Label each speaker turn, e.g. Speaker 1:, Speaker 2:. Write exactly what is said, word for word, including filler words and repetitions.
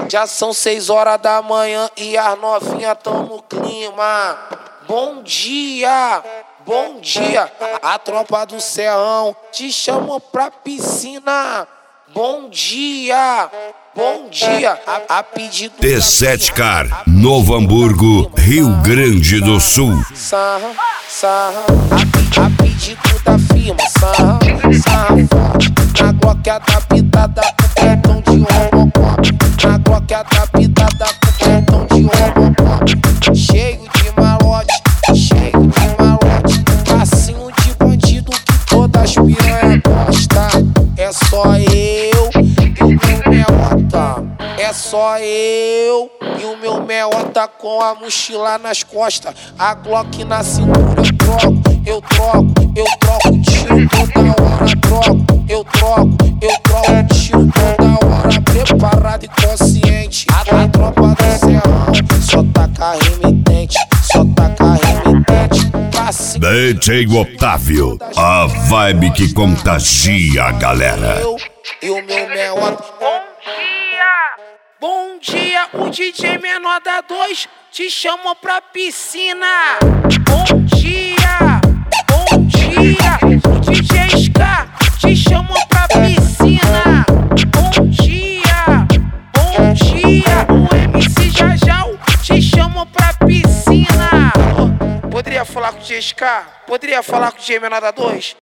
Speaker 1: Já são seis horas da manhã e as novinhas tão no clima. Bom dia, bom dia. A tropa do Serrão te chamou pra piscina. Bom dia, bom dia. A, a pedido
Speaker 2: T sete Car, Novo Hamburgo, Rio Grande do Sul.
Speaker 1: Sarra, sarra. A, a pedido da firma. Sarra, sarra forte. Na Glock adaptada com cartão de Robocop. Na Glock adaptada com cartão de Robocop. Cheio de malote, cheio de malote. Passinho de bandido que todas as piranha gosta. É só eu e o meu meota. É só eu e o meu meota com a mochila nas costas. A Glock na cintura eu troco, eu troco, eu troco tiro toda hora. Troco, eu troco, eu troco tiro toda hora. Preparado e consciente. A, a tropa do Serrão só taca remitente, só taca remitente.
Speaker 2: D J Otávio, a vibe que contagia a galera.
Speaker 1: Eu e o meu meota.
Speaker 3: Bom dia! Bom dia, o D J menor da dois te chamou pra piscina. Bom dia, bom dia, o D J Ska te chamou pra piscina. Bom dia, bom dia, o M C Jajal te chamou pra piscina. Poderia falar com o D J Ska? Poderia falar com o D J menor da dois?